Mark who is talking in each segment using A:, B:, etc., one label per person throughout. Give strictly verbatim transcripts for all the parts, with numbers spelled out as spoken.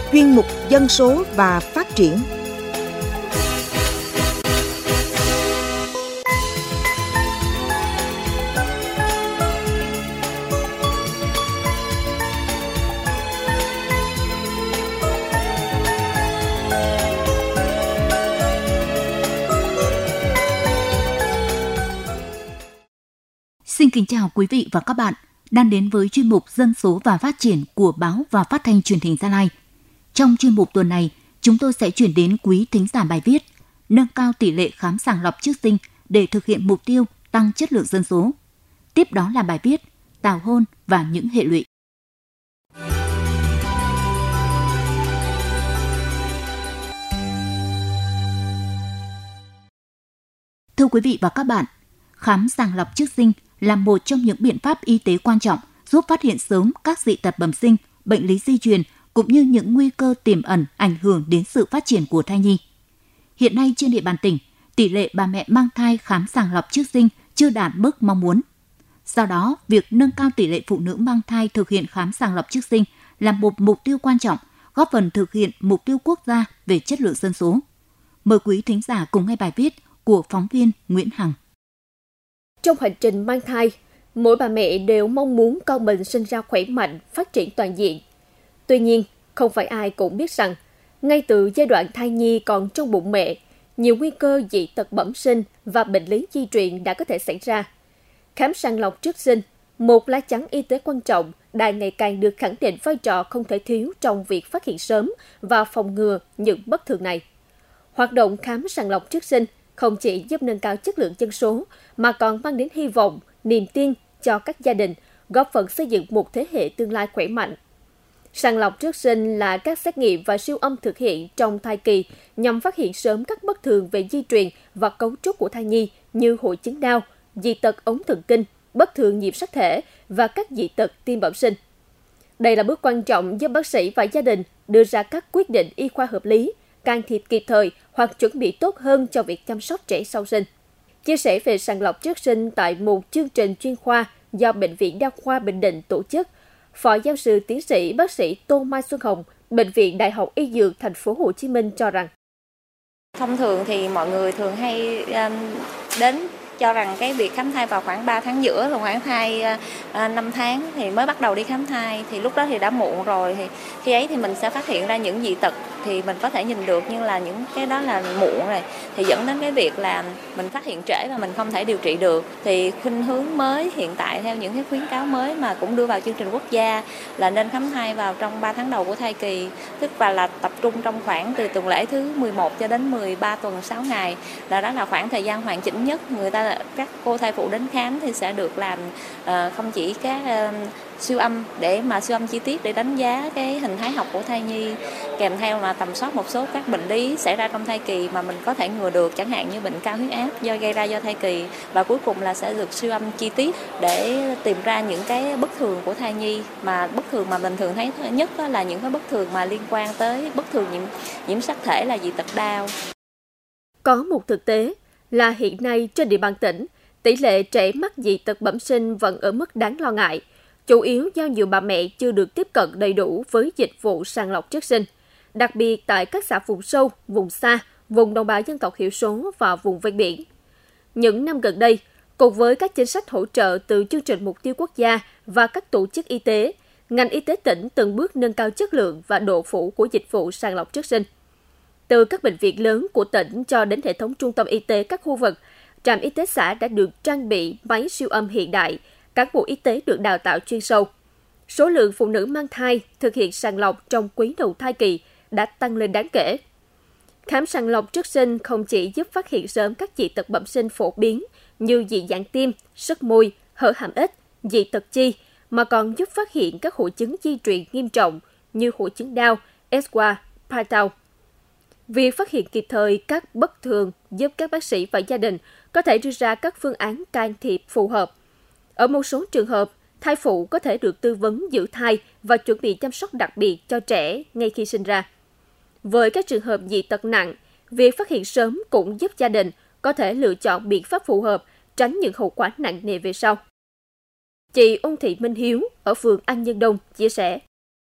A: chuyên mục Dân số và phát triển.
B: Xin kính chào quý vị và các bạn đang đến với chuyên mục Dân số và phát triển của Báo và Phát thanh Truyền hình Gia Lai. Trong chuyên mục tuần này, chúng tôi sẽ chuyển đến quý thính giả bài viết nâng cao tỷ lệ khám sàng lọc trước sinh để thực hiện mục tiêu tăng chất lượng dân số. Tiếp đó là bài viết tảo hôn và những hệ lụy. Thưa quý vị và các bạn, khám sàng lọc trước sinh là một trong những biện pháp y tế quan trọng giúp phát hiện sớm các dị tật bẩm sinh, bệnh lý di truyền cũng như những nguy cơ tiềm ẩn ảnh hưởng đến sự phát triển của thai nhi. Hiện nay trên địa bàn tỉnh, tỷ lệ bà mẹ mang thai khám sàng lọc trước sinh chưa đạt mức mong muốn. Do đó, việc nâng cao tỷ lệ phụ nữ mang thai thực hiện khám sàng lọc trước sinh là một mục tiêu quan trọng, góp phần thực hiện mục tiêu quốc gia về chất lượng dân số. Mời quý thính giả cùng nghe bài viết của phóng viên Nguyễn Hằng.
C: Trong hành trình mang thai, mỗi bà mẹ đều mong muốn con mình sinh ra khỏe mạnh, phát triển toàn diện. Tuy nhiên, không phải ai cũng biết rằng, ngay từ giai đoạn thai nhi còn trong bụng mẹ, nhiều nguy cơ dị tật bẩm sinh và bệnh lý di truyền đã có thể xảy ra. Khám sàng lọc trước sinh, một lá chắn y tế quan trọng, đang ngày càng được khẳng định vai trò không thể thiếu trong việc phát hiện sớm và phòng ngừa những bất thường này. Hoạt động khám sàng lọc trước sinh không chỉ giúp nâng cao chất lượng dân số, mà còn mang đến hy vọng, niềm tin cho các gia đình, góp phần xây dựng một thế hệ tương lai khỏe mạnh. Sàng lọc trước sinh là các xét nghiệm và siêu âm thực hiện trong thai kỳ nhằm phát hiện sớm các bất thường về di truyền và cấu trúc của thai nhi như hội chứng đau, dị tật ống thần kinh, bất thường nhịp sắc thể và các dị tật tim bẩm sinh. Đây là bước quan trọng giúp bác sĩ và gia đình đưa ra các quyết định y khoa hợp lý, can thiệp kịp thời hoặc chuẩn bị tốt hơn cho việc chăm sóc trẻ sau sinh. Chia sẻ về sàng lọc trước sinh tại một chương trình chuyên khoa do Bệnh viện Đa khoa Bình Định tổ chức, Phó giáo sư tiến sĩ bác sĩ Tô Mai Xuân Hồng, Bệnh viện Đại học Y Dược Thành phố Hồ Chí Minh cho rằng
D: thông thường thì mọi người thường hay um, đến cho rằng cái việc khám thai vào khoảng ba tháng giữa, rồi khoảng thai à, năm tháng thì mới bắt đầu đi khám thai, thì lúc đó thì đã muộn rồi, thì khi ấy thì mình sẽ phát hiện ra những dị tật thì mình có thể nhìn được, nhưng là những cái đó là muộn rồi, thì dẫn đến cái việc là mình phát hiện trễ và mình không thể điều trị được. Thì khuynh hướng mới hiện tại theo những cái khuyến cáo mới mà cũng đưa vào chương trình quốc gia là nên khám thai vào trong ba tháng đầu của thai kỳ, tức là là tập trung trong khoảng từ tuần lễ thứ mười một cho đến mười ba tuần sáu ngày, là đó là khoảng thời gian hoàn chỉnh nhất. Người ta các cô thai phụ đến khám thì sẽ được làm uh, không chỉ các uh, siêu âm để mà siêu âm chi tiết để đánh giá cái hình thái học của thai nhi, kèm theo là tầm soát một số các bệnh lý xảy ra trong thai kỳ mà mình có thể ngừa được, chẳng hạn như bệnh cao huyết áp do gây ra do thai kỳ, và cuối cùng là sẽ được siêu âm chi tiết để tìm ra những cái bất thường của thai nhi. Mà bất thường mà mình thường thấy nhất là những cái bất thường mà liên quan tới bất thường nhiễm nhiễm sắc thể là dị tật đau.
C: Có một thực tế là hiện nay trên địa bàn tỉnh, tỷ lệ trẻ mắc dị tật bẩm sinh vẫn ở mức đáng lo ngại, chủ yếu do nhiều bà mẹ chưa được tiếp cận đầy đủ với dịch vụ sàng lọc trước sinh, đặc biệt tại các xã vùng sâu, vùng xa, vùng đồng bào dân tộc thiểu số và vùng ven biển. Những năm gần đây, cùng với các chính sách hỗ trợ từ chương trình mục tiêu quốc gia và các tổ chức y tế, ngành y tế tỉnh từng bước nâng cao chất lượng và độ phủ của dịch vụ sàng lọc trước sinh. Từ các bệnh viện lớn của tỉnh cho đến hệ thống trung tâm y tế các khu vực, trạm y tế xã đã được trang bị máy siêu âm hiện đại, cán bộ y tế được đào tạo chuyên sâu. Số lượng phụ nữ mang thai thực hiện sàng lọc trong quý đầu thai kỳ đã tăng lên đáng kể. Khám sàng lọc trước sinh không chỉ giúp phát hiện sớm các dị tật bẩm sinh phổ biến như dị dạng tim, sất môi, hở hàm ếch, dị tật chi, mà còn giúp phát hiện các hội chứng di truyền nghiêm trọng như hội chứng đau, Eszwa, Patau. Việc phát hiện kịp thời các bất thường giúp các bác sĩ và gia đình có thể đưa ra các phương án can thiệp phù hợp. Ở một số trường hợp, thai phụ có thể được tư vấn giữ thai và chuẩn bị chăm sóc đặc biệt cho trẻ ngay khi sinh ra. Với các trường hợp dị tật nặng, việc phát hiện sớm cũng giúp gia đình có thể lựa chọn biện pháp phù hợp, tránh những hậu quả nặng nề về sau. Chị Ung Thị Minh Hiếu ở phường An Nhân Đông chia sẻ.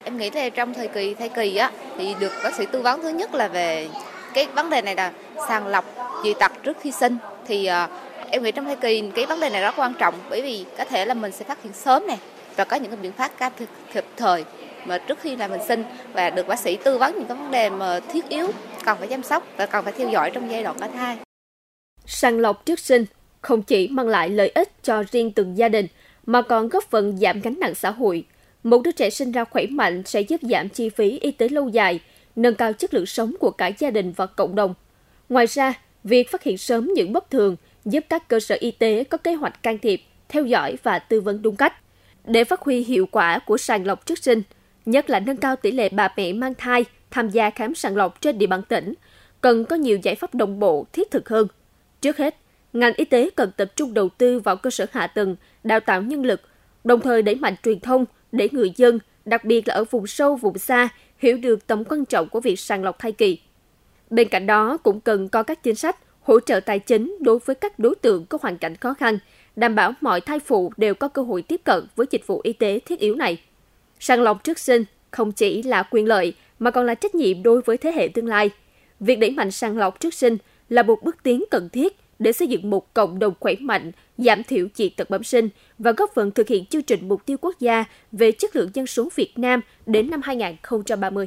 E: Em nghĩ là trong thời kỳ thai kỳ á thì được bác sĩ tư vấn, thứ nhất là về cái vấn đề này là sàng lọc dị tật trước khi sinh. Thì uh, em nghĩ trong thai kỳ cái vấn đề này rất quan trọng, bởi vì có thể là mình sẽ phát hiện sớm này và có những cái biện pháp can thiệp kịp thời mà trước khi là mình sinh, và được bác sĩ tư vấn những cái vấn đề mà thiết yếu cần phải chăm sóc và cần phải theo dõi trong giai đoạn có thai.
C: Sàng lọc trước sinh không chỉ mang lại lợi ích cho riêng từng gia đình mà còn góp phần giảm gánh nặng xã hội. Một đứa trẻ sinh ra khỏe mạnh sẽ giúp giảm chi phí y tế lâu dài, nâng cao chất lượng sống của cả gia đình và cộng đồng. Ngoài ra, việc phát hiện sớm những bất thường giúp các cơ sở y tế có kế hoạch can thiệp, theo dõi và tư vấn đúng cách. Để phát huy hiệu quả của sàng lọc trước sinh, nhất là nâng cao tỷ lệ bà mẹ mang thai tham gia khám sàng lọc trên địa bàn tỉnh, cần có nhiều giải pháp đồng bộ, thiết thực hơn. Trước hết, ngành y tế cần tập trung đầu tư vào cơ sở hạ tầng, đào tạo nhân lực, đồng thời đẩy mạnh truyền thông để người dân, đặc biệt là ở vùng sâu, vùng xa, hiểu được tầm quan trọng của việc sàng lọc thai kỳ. Bên cạnh đó, cũng cần có các chính sách hỗ trợ tài chính đối với các đối tượng có hoàn cảnh khó khăn, đảm bảo mọi thai phụ đều có cơ hội tiếp cận với dịch vụ y tế thiết yếu này. Sàng lọc trước sinh không chỉ là quyền lợi mà còn là trách nhiệm đối với thế hệ tương lai. Việc đẩy mạnh sàng lọc trước sinh là một bước tiến cần thiết để xây dựng một cộng đồng khỏe mạnh, giảm thiểu dị tật bẩm sinh và góp phần thực hiện chương trình mục tiêu quốc gia về chất lượng dân số Việt Nam đến năm hai không ba không.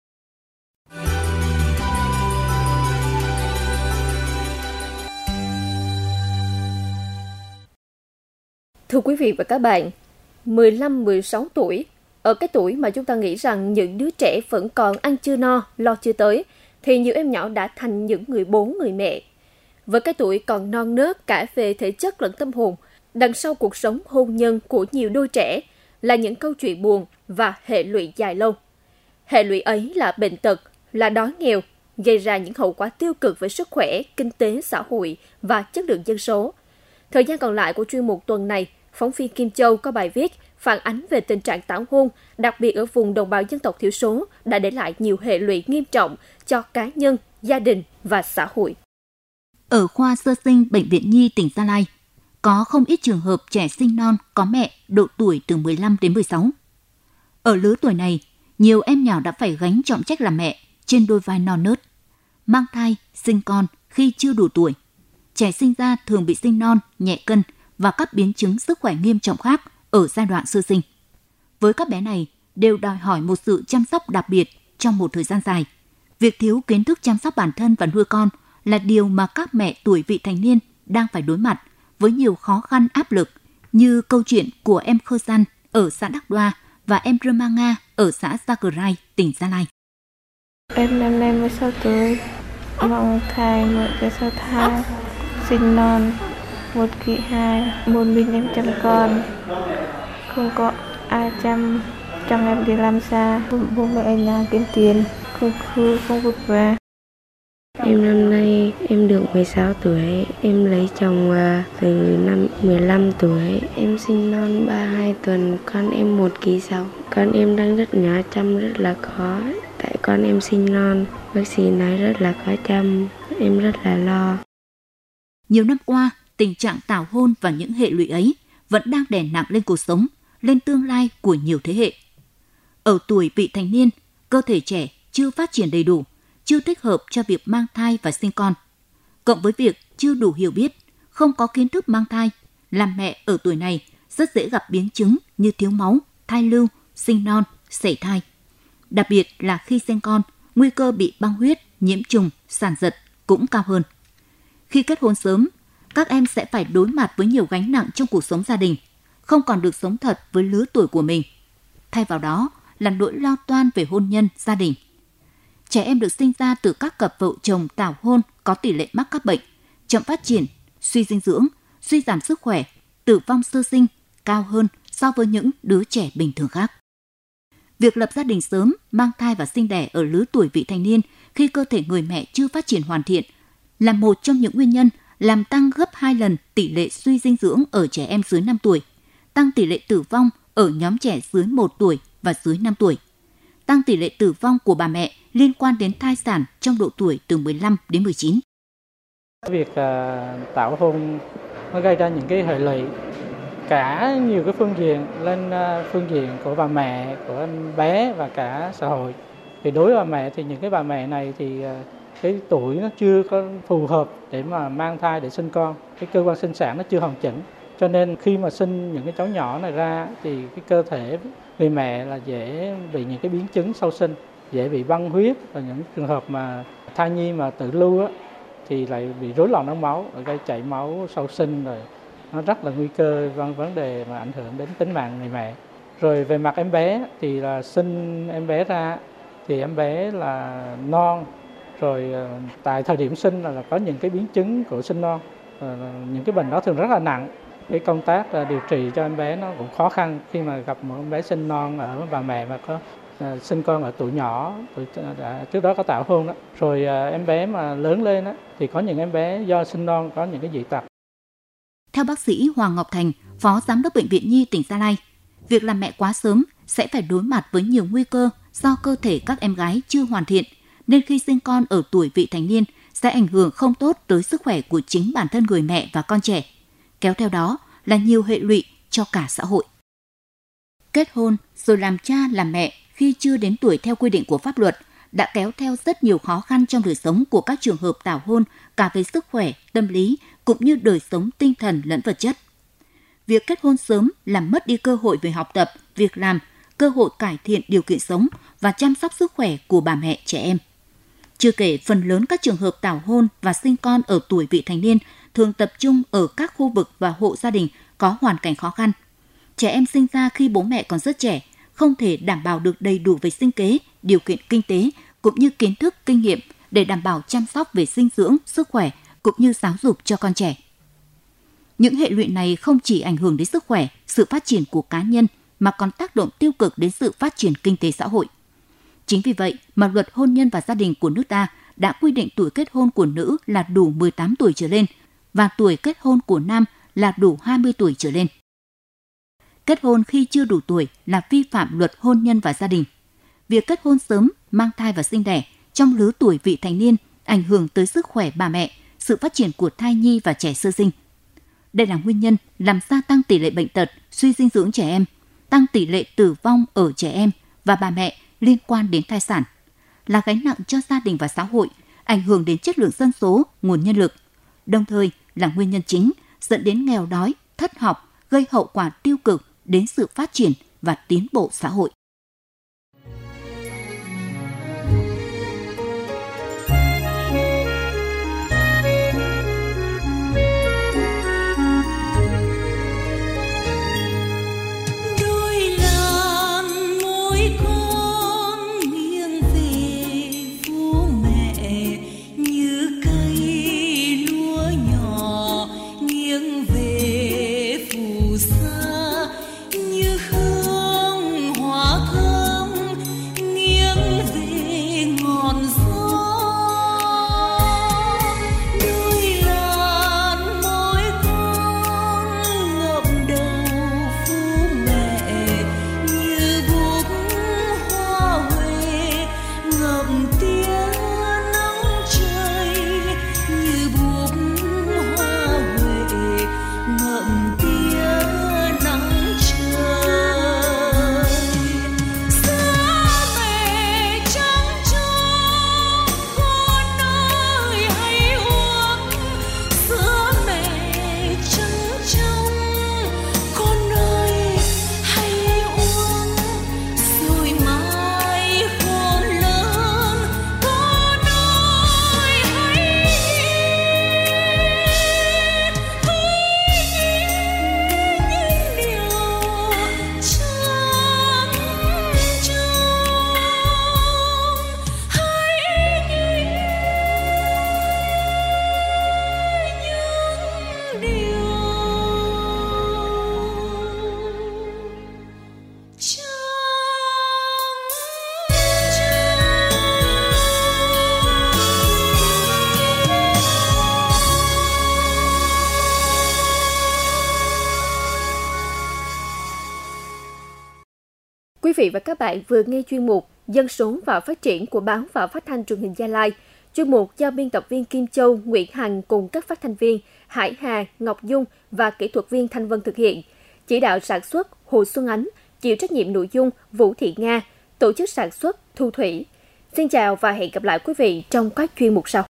C: Thưa quý vị và các bạn, mười lăm mười sáu tuổi, ở cái tuổi mà chúng ta nghĩ rằng những đứa trẻ vẫn còn ăn chưa no, lo chưa tới, thì nhiều em nhỏ đã thành những người bố, người mẹ. Với cái tuổi còn non nớt cả về thể chất lẫn tâm hồn, đằng sau cuộc sống hôn nhân của nhiều đôi trẻ là những câu chuyện buồn và hệ lụy dài lâu. Hệ lụy ấy là bệnh tật, là đói nghèo, gây ra những hậu quả tiêu cực về sức khỏe, kinh tế, xã hội và chất lượng dân số. Thời gian còn lại của chuyên mục tuần này, phóng viên Kim Châu có bài viết phản ánh về tình trạng tảo hôn, đặc biệt ở vùng đồng bào dân tộc thiểu số, đã để lại nhiều hệ lụy nghiêm trọng cho cá nhân, gia đình và xã hội.
B: Ở khoa sơ sinh Bệnh viện Nhi tỉnh Gia Lai, có không ít trường hợp trẻ sinh non có mẹ độ tuổi từ mười lăm đến mười sáu. Ở lứa tuổi này, nhiều em nhỏ đã phải gánh trọng trách làm mẹ trên đôi vai non nớt, mang thai, sinh con khi chưa đủ tuổi. Trẻ sinh ra thường bị sinh non, nhẹ cân và các biến chứng sức khỏe nghiêm trọng khác ở giai đoạn sơ sinh. Với các bé này đều đòi hỏi một sự chăm sóc đặc biệt trong một thời gian dài. Việc thiếu kiến thức chăm sóc bản thân và nuôi con là điều mà các mẹ tuổi vị thành niên đang phải đối mặt với nhiều khó khăn áp lực, như câu chuyện của em Khơ San ở xã Đắc Đoa và em Rơ Nga ở xã Sa Cờ Rai, tỉnh Gia Lai.
F: Em năm nay mười sáu tuổi, mang thai một cái sáu tháng, sinh non một kỳ hai, một mình em chăm con, không có ai chăm, chồng em đi làm xa, bố mẹ ở nhà kiếm tiền, không khứ, không vất vả.
G: Em năm nay em được mười sáu tuổi, em lấy chồng từ năm mười lăm tuổi, em sinh non ba mươi hai tuần, con em một ki sáu. Con em đang rất nhỏ, chăm rất là khó, tại con em sinh non, bác sĩ nói rất là khó chăm, em rất là lo.
B: Nhiều năm qua, tình trạng tảo hôn và những hệ lụy ấy vẫn đang đè nặng lên cuộc sống, lên tương lai của nhiều thế hệ. Ở tuổi vị thành niên, cơ thể trẻ chưa phát triển đầy đủ, chưa thích hợp cho việc mang thai và sinh con. Cộng với việc chưa đủ hiểu biết, không có kiến thức mang thai, làm mẹ ở tuổi này rất dễ gặp biến chứng như thiếu máu, thai lưu, sinh non, sảy thai. Đặc biệt là khi sinh con, nguy cơ bị băng huyết, nhiễm trùng, sản giật cũng cao hơn. Khi kết hôn sớm, các em sẽ phải đối mặt với nhiều gánh nặng trong cuộc sống gia đình, không còn được sống thật với lứa tuổi của mình. Thay vào đó là nỗi lo toan về hôn nhân, gia đình. Trẻ em được sinh ra từ các cặp vợ chồng tảo hôn có tỷ lệ mắc các bệnh, chậm phát triển, suy dinh dưỡng, suy giảm sức khỏe, tử vong sơ sinh cao hơn so với những đứa trẻ bình thường khác. Việc lập gia đình sớm, mang thai và sinh đẻ ở lứa tuổi vị thành niên khi cơ thể người mẹ chưa phát triển hoàn thiện là một trong những nguyên nhân làm tăng gấp hai lần tỷ lệ suy dinh dưỡng ở trẻ em dưới năm tuổi, tăng tỷ lệ tử vong ở nhóm trẻ dưới một tuổi và dưới năm tuổi, tăng tỷ lệ tử vong của bà mẹ liên quan đến thai sản trong độ tuổi từ mười lăm đến mười chín.
H: Việc uh, tảo hôn nó gây ra những cái hệ lụy cả nhiều cái phương diện, lên phương diện của bà mẹ, của em bé và cả xã hội. Thì đối với bà mẹ thì những cái bà mẹ này thì cái tuổi nó chưa có phù hợp để mà mang thai, để sinh con, cái cơ quan sinh sản nó chưa hoàn chỉnh, cho nên khi mà sinh những cái cháu nhỏ này ra thì cái cơ thể người mẹ là dễ bị những cái biến chứng sau sinh, dễ bị băng huyết, và những trường hợp mà thai nhi mà tự lưu á, thì lại bị rối loạn đông máu, gây chảy máu sau sinh, rồi nó rất là nguy cơ vấn đề mà ảnh hưởng đến tính mạng người mẹ. Rồi về mặt em bé thì là sinh em bé ra thì em bé là non, rồi tại thời điểm sinh là, là có những cái biến chứng của sinh non, những cái bệnh đó thường rất là nặng. Cái công tác điều trị cho em bé nó cũng khó khăn khi mà gặp một em bé sinh non ở bà mẹ mà có uh, sinh con ở tuổi nhỏ, tuổi, đã, trước đó có tảo hôn đó. Rồi uh, em bé mà lớn lên đó, thì có những em bé do sinh non có những cái dị tật.
B: Theo bác sĩ Hoàng Ngọc Thành, Phó Giám đốc Bệnh viện Nhi tỉnh Gia Lai, việc làm mẹ quá sớm sẽ phải đối mặt với nhiều nguy cơ do cơ thể các em gái chưa hoàn thiện, nên khi sinh con ở tuổi vị thành niên sẽ ảnh hưởng không tốt tới sức khỏe của chính bản thân người mẹ và con trẻ, kéo theo đó là nhiều hệ lụy cho cả xã hội. Kết hôn rồi làm cha làm mẹ khi chưa đến tuổi theo quy định của pháp luật đã kéo theo rất nhiều khó khăn trong đời sống của các trường hợp tảo hôn, cả về sức khỏe, tâm lý cũng như đời sống tinh thần lẫn vật chất. Việc kết hôn sớm làm mất đi cơ hội về học tập, việc làm, cơ hội cải thiện điều kiện sống và chăm sóc sức khỏe của bà mẹ trẻ em. Chưa kể phần lớn các trường hợp tảo hôn và sinh con ở tuổi vị thành niên thường tập trung ở các khu vực và hộ gia đình có hoàn cảnh khó khăn. Trẻ em sinh ra khi bố mẹ còn rất trẻ, không thể đảm bảo được đầy đủ về sinh kế, điều kiện kinh tế cũng như kiến thức, kinh nghiệm để đảm bảo chăm sóc về dinh dưỡng, sức khỏe cũng như giáo dục cho con trẻ. Những hệ lụy này không chỉ ảnh hưởng đến sức khỏe, sự phát triển của cá nhân mà còn tác động tiêu cực đến sự phát triển kinh tế xã hội. Chính vì vậy mà Luật Hôn nhân và Gia đình của nước ta đã quy định tuổi kết hôn của nữ là đủ mười tám tuổi trở lên và tuổi kết hôn của nam là đủ hai mươi tuổi trở lên. Kết hôn khi chưa đủ tuổi là vi phạm Luật Hôn nhân và Gia đình. Việc kết hôn sớm, mang thai và sinh đẻ trong lứa tuổi vị thành niên ảnh hưởng tới sức khỏe bà mẹ, sự phát triển của thai nhi và trẻ sơ sinh. Đây là nguyên nhân làm gia tăng tỷ lệ bệnh tật, suy dinh dưỡng trẻ em, tăng tỷ lệ tử vong ở trẻ em và bà mẹ liên quan đến thai sản, là gánh nặng cho gia đình và xã hội, ảnh hưởng đến chất lượng dân số, nguồn nhân lực, đồng thời là nguyên nhân chính dẫn đến nghèo đói, thất học, gây hậu quả tiêu cực đến sự phát triển và tiến bộ xã hội.
C: Quý vị và các bạn vừa nghe chuyên mục Dân số và phát triển của Báo và Phát thanh Truyền hình Gia Lai. Chuyên mục do biên tập viên Kim Châu, Nguyễn Hằng cùng các phát thanh viên Hải Hà, Ngọc Dung và kỹ thuật viên Thanh Vân thực hiện. chỉ đạo sản xuất Hồ Xuân Ánh, chịu trách nhiệm nội dung Vũ Thị Nga, tổ chức sản xuất Thu Thủy. Xin chào và hẹn gặp lại quý vị trong các chuyên mục sau.